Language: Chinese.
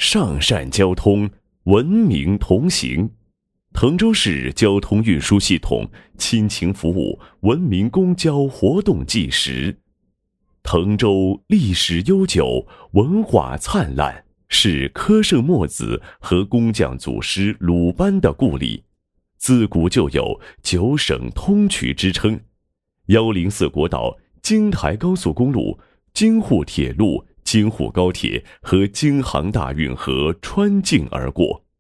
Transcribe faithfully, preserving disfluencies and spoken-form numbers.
上善交通，文明同行。滕州市交通运输系统亲情服务文明公交活动纪实。滕州历史悠久，文化灿烂，是科圣墨子和工匠祖师鲁班的故里，自古就有九省通衢之称。一零四国道、京台高速公路、京沪铁路、京沪高铁和京杭大运河穿境而过。